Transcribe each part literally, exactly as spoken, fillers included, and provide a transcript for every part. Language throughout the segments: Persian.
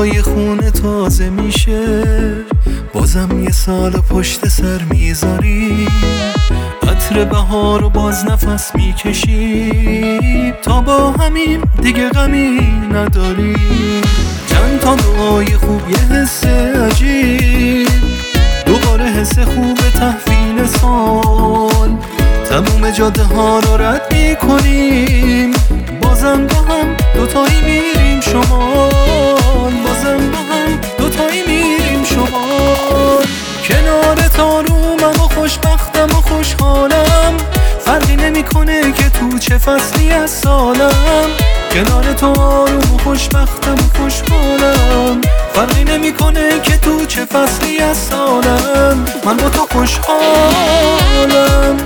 هوای خونه تازه میشه، بازم یه سال پشت سر میذاری، عطر بهار و باز نفس میکشیم، تا با همین دیگه غمی نداریم. چند تا دعای خوب یه حس عجیب، دوباره حس خوب تحویل سال، تموم جاده ها رو رد میکنیم، بازم با هم دوتایی میریم شمال، بازم با هم دوتایی میریم شمال. کنارت آرومم و خوشبختم و خوشحالم، فرقی نمیکنه که تو چه فصلی از سالم. کنارت آروم و خوشبختم و خوشحالم، فرقی نمیکنه که تو چه فصلی از سالم، من با تو خوشحالم.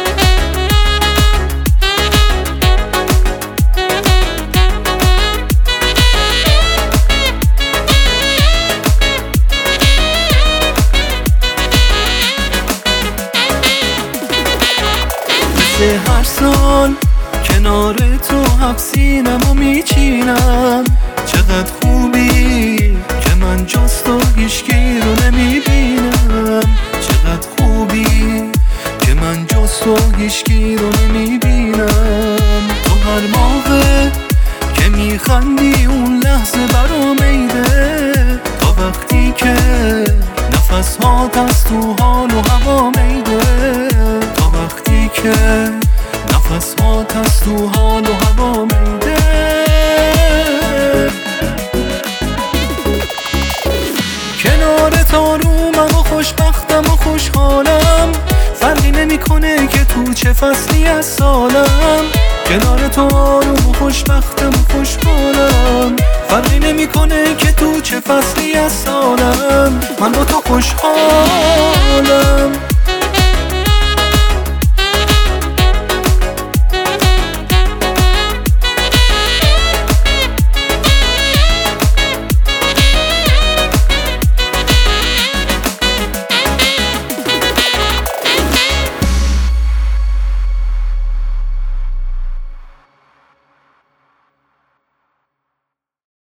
هر سال کنار تو حبسینم و میچینم، چقدر خوبی که من جز تو هیچکی رو نمیبینم، چقدر خوبی که من جز تو هیچکی رو نمیبینم. تو هر موقع که میخندی اون لحظه برام عیده، تا وقتی که نفس هات از تو حال و هوا میده، تا وقتی که نفس هات از تو حال و هوا میده. کنارت آرومم و خوشبختم و خوشحالم، فرقی نمیکنه که تو چه فصلی از سالم. کنارت آروم و خوشبختم و خوشحالم، فرقی نمیکنه که تو چه فصلی از سالم، من با تو خوشحالم.